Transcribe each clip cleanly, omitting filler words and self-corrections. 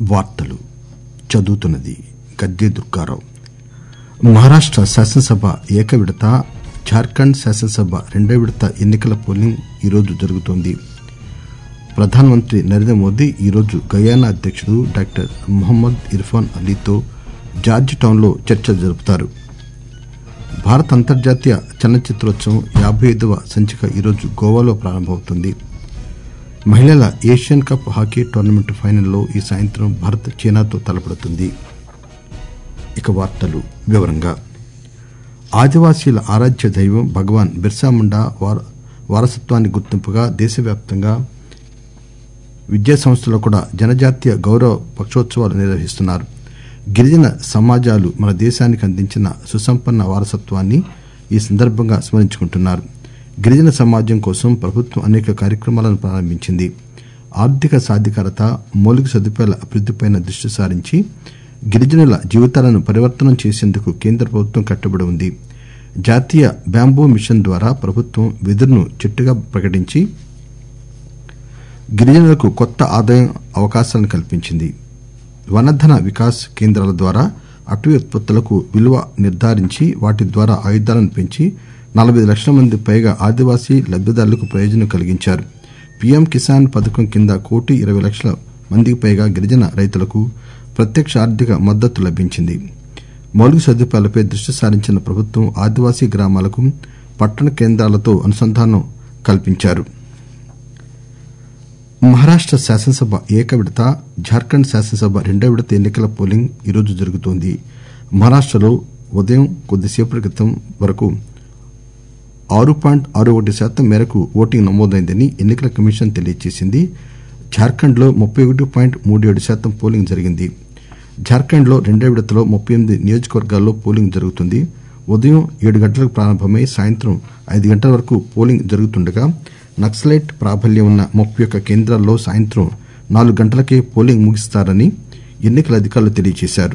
వార్తలు చదువుతున్నది గద్దె దుర్గారావు. మహారాష్ట శాసనసభ ఏక విడత, జార్ఖండ్ శాసనసభ రెండో విడత ఎన్నికల పోలింగ్ ఈరోజు జరుగుతోంది. ప్రధానమంత్రి నరేంద్ర మోదీ ఈరోజు గయానా అధ్యకుడు డాక్టర్ మొహమ్మద్ ఇర్ఫాన్ అలీతో జార్జ్ టౌన్ లో చర్చలు జరుపుతారు. భారత అంతర్జాతీయ చలనచిత్రోత్సవం 55వ సంచిక ఈరోజు గోవాలో ప్రారంభమవుతుంది. మహిళల ఏషియన్ కప్ హాకీ టోర్నమెంట్ ఫైనల్లో ఈ సాయంత్రం భారత్ చైనాతో తలపడుతుంది. ఆదివాసీల ఆరాధ్య దైవం భగవాన్ బిర్సా ముండా వారసత్వానికి గుర్తింపుగా దేశవ్యాప్తంగా విద్యా సంస్థల్లో కూడా జనజాతీయ గౌరవ పక్షోత్సవాలు నిర్వహిస్తున్నారు. గిరిజన సమాజాలు మన దేశానికి అందించిన సుసంపన్న వారసత్వాన్ని ఈ సందర్భంగా స్మరించుకుంటున్నారు. గిరిజన సమాజం కోసం ప్రభుత్వం అనేక కార్యక్రమాలను ప్రారంభించింది. ఆర్థిక సాధికారత, మౌలిక సదుపాయాల అభివృద్దిపై దృష్టి సారించి గిరిజనుల జీవితాలను పరివర్తనం చేసేందుకు కేంద్ర ప్రభుత్వం కట్టుబడి ఉంది. జాతీయ బ్యాంబూ మిషన్ ద్వారా ప్రభుత్వం వెదురును చెట్టుగా ప్రకటించి గిరిజనులకు కొత్త ఆదాయ అవకాశాలను కల్పించింది. వనధన వికాస్ కేంద్రాల ద్వారా అటవీ ఉత్పత్తులకు విలువ నిర్ధారించి వాటి ద్వారా ఆయుధాలను పెంచి 45 లక్షల మంది పైగా ఆదివాసీ లబ్దిదారులకు ప్రయోజనం కలిగించారు. పీఎం కిసాన్ పథకం కింద 1,20,00,000 మందికి పైగా గిరిజన రైతులకు ప్రత్యక్ష ఆర్థిక మద్దతు లభించింది. మౌలిక సదుపాయాలపై దృష్టి సారించిన ప్రభుత్వం ఆదివాసీ గ్రామాలకు పట్టణ కేంద్రాలతో అనుసంధానం కల్పించారు. మహారాష్ట శాసనసభ ఏక విడత, జార్ఖండ్ శాసనసభ రెండో విడత ఎన్నికల పోలింగ్ ఈరోజు జరుగుతోంది. మహారాష్టలో ఉదయం కొద్దిసేపటి క్రితం వరకు 6.61% మేరకు ఓటింగ్ నమోదైందని ఎన్నికల కమిషన్ తెలియజేసింది. జార్ఖండ్ లో 31.37% పోలింగ్ జరిగింది. జార్ఖండ్ లో రెండో విడతలో 38 నియోజకవర్గాల్లో పోలింగ్ జరుగుతుంది. ఉదయం 7 గంటలకు ప్రారంభమై సాయంత్రం 5 గంటల వరకు పోలింగ్ జరుగుతుండగా నక్సలైట్ ప్రాబల్యం ఉన్న 31 కేంద్రాల్లో సాయంత్రం 4 గంటలకే పోలింగ్ ముగిస్తారని ఎన్నికల అధికారులు తెలియజేశారు.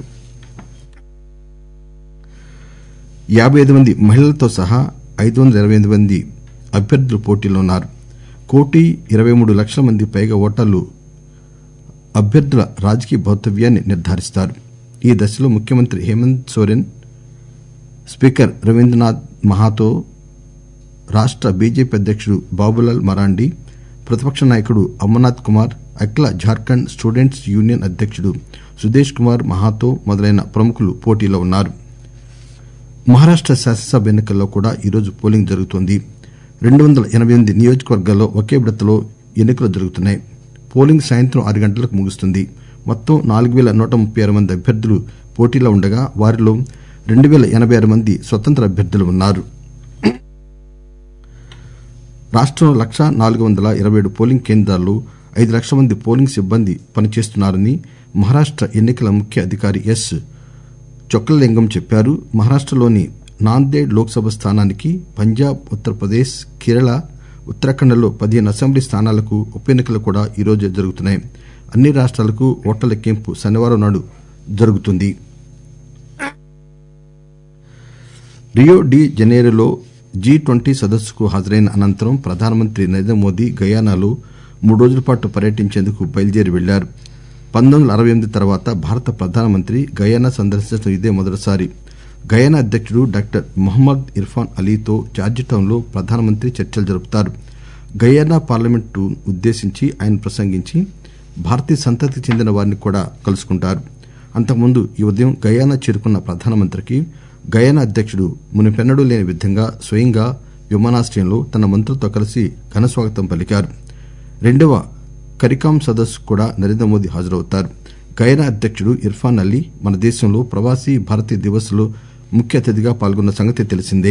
55 మంది మహిళలతో సహా 528 మంది అభ్యర్థులు పోటీలో ఉన్నారు. 1,23,00,000 మంది పైగా ఓటర్లు అభ్యర్థుల రాజకీయ భవితవ్యాన్ని నిర్ధారిస్తారు. ఈ దశలో ముఖ్యమంత్రి హేమంత్ సోరెన్, స్పీకర్ రవీంద్రనాథ్ మహాతో, రాష్ట బీజేపీ అధ్యకుడు బాబులాల్ మరాండి, ప్రతిపక్ష నాయకుడు అమర్నాథ్ కుమార్, అఖిల జార్ఖండ్ స్టూడెంట్స్ యూనియన్ అధ్యకుడు సుదేశ్ కుమార్ మహాతో మొదలైన ప్రముఖులు పోటీలో ఉన్నారు. మహారాష్ట శాసనసభ ఎన్నికల్లో కూడా ఈరోజు పోలింగ్ జరుగుతోంది. 288 నియోజకవర్గాల్లో ఒకే విడతలో ఎన్నికలు జరుగుతున్నాయి. పోలింగ్ సాయంత్రం 6 గంటలకు ముగుస్తుంది. మొత్తం 4,136 మంది అభ్యర్థులు పోటీలో ఉండగా వారిలో 2,086 మంది స్వతంత్ర అభ్యర్థులు ఉన్నారు. రాష్టంలో 1,427 పోలింగ్ కేంద్రాల్లో 5 లక్షల మంది పోలింగ్ సిబ్బంది పనిచేస్తున్నారని మహారాష్ట ఎన్నికల ముఖ్య అధికారి ఎస్ చొక్కలింగం చెప్పారు. మహారాష్టలోని నాందేడ్ లోక్సభ స్థానానికి పంజాబ్, ఉత్తరప్రదేశ్, కేరళ, ఉత్తరాఖండ్లలో 15 అసెంబ్లీ స్థానాలకు ఉప ఎన్నికలు కూడా ఈరోజు జరుగుతున్నాయి. అన్ని రాష్ట్రాలకు ఓట్ల లెక్కింపు శనివారం నాడు జరుగుతుంది. రియో డి జనైరోలో G20 సదస్సుకు హాజరైన అనంతరం ప్రధానమంత్రి నరేంద్ర మోదీ గయానాలో 3 రోజుల పాటు పర్యటించేందుకు బయలుదేరి వెళ్లారు. 1968 తర్వాత భారత ప్రధానమంత్రి గయానా సందర్శించడం ఇదే మొదటిసారి. గయానా అధ్యకుడు డాక్టర్ మొహమ్మద్ ఇర్ఫాన్ అలీతో జార్జ్ టౌన్ లో ప్రధానమంత్రి చర్చలు జరుపుతారు. గయానా పార్లమెంటు ఉద్దేశించి ఆయన ప్రసంగించి భారతీయ సంతతికి చెందిన వారిని కూడా కలుసుకుంటారు. అంతకుముందు ఈ ఉదయం గయానా చేరుకున్న ప్రధానమంత్రికి గయానా అధ్యకుడు మునుపెన్నడూ లేని విధంగా స్వయంగా విమానాశ్రయంలో తన మంత్రులతో కలిసి ఘనస్వాగతం పలికారు. రెండవ కరికామ్ సదస్సుకు కూడా నరేంద్ర మోదీ హాజరవుతారు. గయానా అధ్యకుడు ఇర్ఫాన్ అలీ మన దేశంలో ప్రవాసీ భారతీయ దివస్ లో ముఖ్య అతిథిగా పాల్గొన్న సంగతి తెలిసిందే.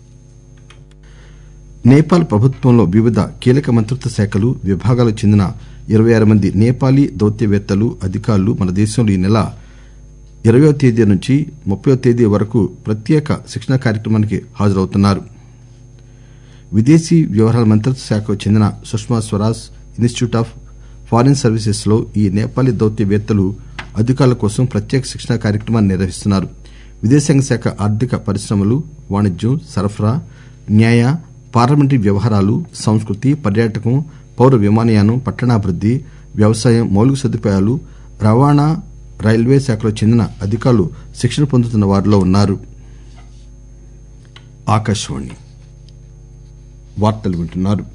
నేపాల్ ప్రభుత్వంలో వివిధ కీలక మంత్రిత్వ శాఖలు, విభాగాలకు చెందిన 26 మంది నేపాలీ దౌత్యవేత్తలు, అధికారులు మన దేశంలో ఈ నెల 20వ తేదీ నుంచి 30వ తేదీ వరకు ప్రత్యేక శిక్షణ కార్యక్రమానికి హాజరవుతున్నారు. విదేశీ వ్యవహారాల మంత్రిత్వ శాఖకు చెందిన Sushma Swaraj institute of foreign services లో ఈ నేపాలీ దౌత్యవేత్తలు, అధికారుల కోసం ప్రత్యేక శిక్షణ కార్యక్రమాన్ని నిర్వహిస్తున్నారు. విదేశాంగ శాఖ ఆర్థిక పరిశ్రమలు, వాణిజ్యం, సరఫరా, న్యాయ, పార్లమెంటరీ వ్యవహారాలు, సంస్కృతి, పర్యాటకం, పౌర విమానయానం, పట్టణాభివృద్ది, వ్యవసాయం, మౌలిక సదుపాయాలు, రవాణా, రైల్వే శాఖలో చెందిన అధికారులు శిక్షణ పొందుతున్న వారిలో ఉన్నారు. ఆకాశవాణి వార్తలు వింటున్నారు.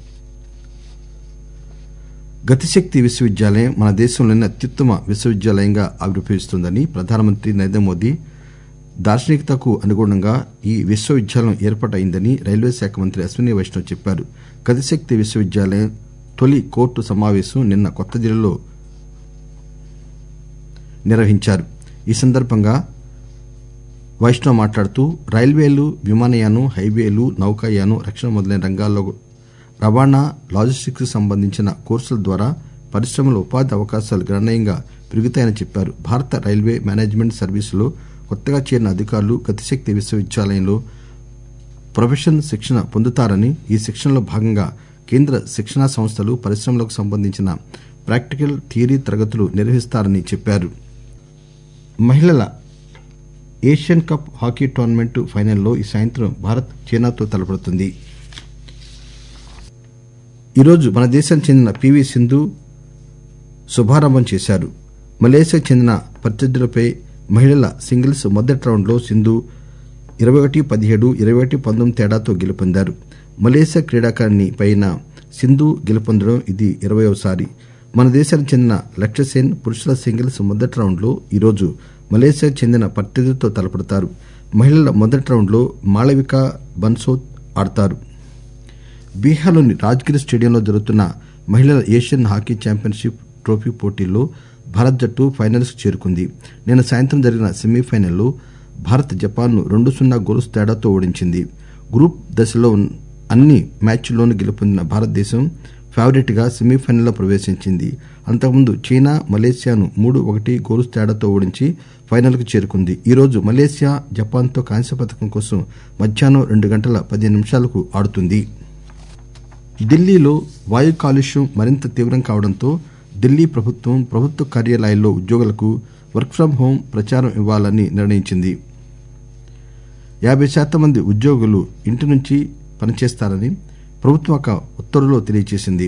గతిశక్తి విశ్వవిద్యాలయం మన దేశంలోని అత్యుత్తమ విశ్వవిద్యాలయంగా ఆవిర్భవిస్తోందని ప్రధానమంత్రి నరేంద్ర మోదీ దార్శనికతకు అనుగుణంగా ఈ విశ్వవిద్యాలయం ఏర్పాటైందని రైల్వే శాఖ మంత్రి అశ్విని వైష్ణవ్ చెప్పారు. గతిశక్తి విశ్వవిద్యాలయం తొలి కోర్టు సమావేశం నిన్న కొత్తదిల్లీలో నిర్వహించారు. ఈ సందర్భంగా వైష్ణవ్ మాట్లాడుతూ రైల్వేలు, విమానయానం, హైవేలు, నౌకాయానం, రక్షణ మొదలైన రంగాల్లో రవాణా, లాజిస్టిక్స్ కు సంబంధించిన కోర్సుల ద్వారా పరిశ్రమల ఉపాధి అవకాశాలు గణనీయంగా పెరుగుతాయని చెప్పారు. భారత రైల్వే మేనేజ్మెంట్ సర్వీసులో కొత్తగా చేరిన అధికారులు గతిశక్తి విశ్వవిద్యాలయంలో ప్రొఫెషన్ శిక్షణ పొందుతారని, ఈ శిక్షణలో భాగంగా కేంద్ర శిక్షణా సంస్థలు పరిశ్రమలకు సంబంధించిన ప్రాక్టికల్, థియరీ తరగతులు నిర్వహిస్తారని చెప్పారు. మహిళల ఏషియన్ కప్ హాకీ టోర్నమెంట్ ఫైనల్లో ఈ సాయంత్రం భారత్ చైనాతో తలపడుతుంది. ఈరోజు మన దేశానికి చెందిన పివి సింధు శుభారంభం చేశారు. మలేసియాకు చెందిన ప్రత్యర్థులపై మహిళల సింగిల్స్ మొదటి రౌండ్లో సింధు 21-17, 21-19 తేడాతో గెలుపొందారు. మలేసియా క్రీడాకారిణి పైన సింధు గెలుపొందడం ఇది 20వసారి. మన దేశానికి చెందిన లక్ష్యసేన్ పురుషుల సింగిల్స్ మొదటి రౌండ్లో ఈరోజు మలేసియాకు చెందిన ప్రత్యర్థితో తలపడతారు. మహిళల మొదటి రౌండ్లో మాళవికా బన్సోద్ ఆడతారు. బీహార్లోని రాజ్గిర్ స్టేడియంలో జరుగుతున్న మహిళల ఏషియన్ హాకీ ఛాంపియన్షిప్ ట్రోఫీ పోటీల్లో భారత్ జట్టు ఫైనల్స్ కు చేరుకుంది. నిన్న సాయంత్రం జరిగిన సెమీఫైనల్లో భారత్ జపాన్ను 2-0 గోల్స్ తేడాతో ఓడించింది. గ్రూప్ దశలో అన్ని మ్యాచ్ల్లోనూ గెలుపొందిన భారతదేశం ఫేవరెట్ గా సెమీఫైనల్లో ప్రవేశించింది. అంతకుముందు చైనా మలేసియాను 3-1 గోల్స్ తేడాతో ఓడించి ఫైనల్ కు చేరుకుంది. ఈరోజు మలేసియా జపాన్తో కాంస్య పతకం కోసం మధ్యాహ్నం 2:15 ఆడుతుంది. ఢిల్లీలో వాయు కాలుష్యం మరింత తీవ్రం కావడంతో ఢిల్లీ ప్రభుత్వం ప్రభుత్వ కార్యాలయాల్లో ఉద్యోగులకు వర్క్ ఫ్రం హోం ప్రచారం ఇవ్వాలని నిర్ణయించింది. 50% మంది ఉద్యోగులు ఇంటి నుంచి పనిచేస్తారని ప్రభుత్వం ఒక ఉత్తర్వులో తెలియజేసింది.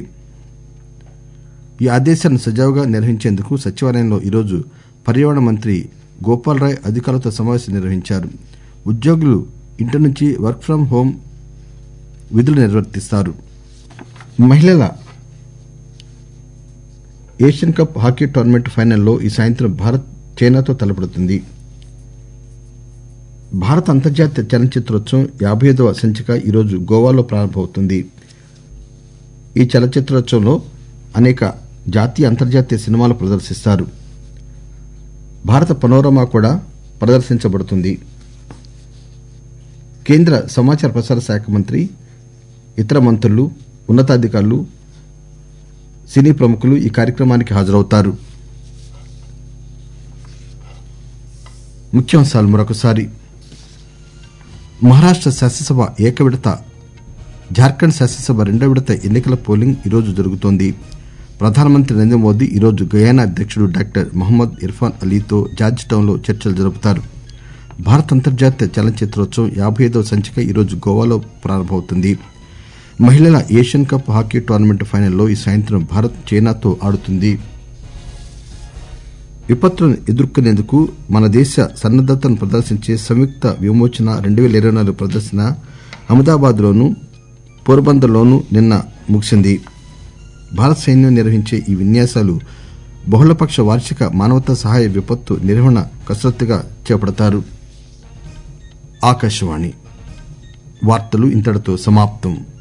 ఈ ఆదేశాన్ని సజావుగా నిర్వహించేందుకు సచివాలయంలో ఈరోజు పర్యావరణ మంత్రి గోపాల్ రాయ్ అధికారులతో సమావేశం నిర్వహించారు. ఉద్యోగులు ఇంటి నుంచి వర్క్ ఫ్రం హోం విధులు నిర్వర్తిస్తారు. మహిళల ఏషియన్ కప్ హాకీ టోర్నమెంట్ ఫైనల్లో ఈ సాయంత్రం భారత్ చైనాతో తలపడుతుంది. భారత అంతర్జాతీయ చలనచిత్రోత్సవం 55వ సంచిక ఈరోజు గోవాలో ప్రారంభమవుతుంది. ఈ చలనచిత్రోత్సవంలో అనేక జాతీయ, అంతర్జాతీయ సినిమాలు ప్రదర్శిస్తారు. భారత పనోరమా కూడా ప్రదర్శించబడుతుంది. కేంద్ర సమాచార ప్రసార శాఖ మంత్రి, ఇతర మంత్రులు, ఉన్నతాధికారులు, సినీ ప్రముఖులు ఈ కార్యక్రమానికి హాజరవుతారు. ముఖ్యాంశాలు మరొకసారి. మహారాష్ట శాసనసభ ఏకవిడత, జార్ఖండ్ శాసనసభ రెండో విడత ఎన్నికల పోలింగ్ ఈరోజు జరుగుతోంది. ప్రధానమంత్రి నరేంద్ర మోదీ ఈరోజు గయానా అధ్యక్షుడు డాక్టర్ మహమ్మద్ ఇర్ఫాన్ అలీతో జార్జ్ టౌన్ లో చర్చలు జరుపుతారు. భారత అంతర్జాతీయ చలనచిత్రోత్సవం 55వ సంచిక ఈరోజు గోవాలో ప్రారంభమవుతుంది. మహిళల ఏషియన్ కప్ హాకీ టోర్నమెంట్ ఫైనల్లో ఈ సాయంత్రం భారత్ చైనాతో ఆడుతుంది. విపత్తులను ఎదుర్కొనేందుకు మన దేశ సన్నద్దతను ప్రదర్శించే సంయుక్త విమోచన 2024 ప్రదర్శన అహ్మదాబాద్ లోను, పోర్బందర్ లోను నిన్న ముగిసింది. భారత సైన్యం నిర్వహించే ఈ విన్యాసాలు బహుళపక్ష వార్షిక మానవతా సహాయ విపత్తు నిర్వహణ కసరత్తుగా చేపడతారు. ఆకాశవాణి వార్తలు ఇంతటితో సమాప్తం.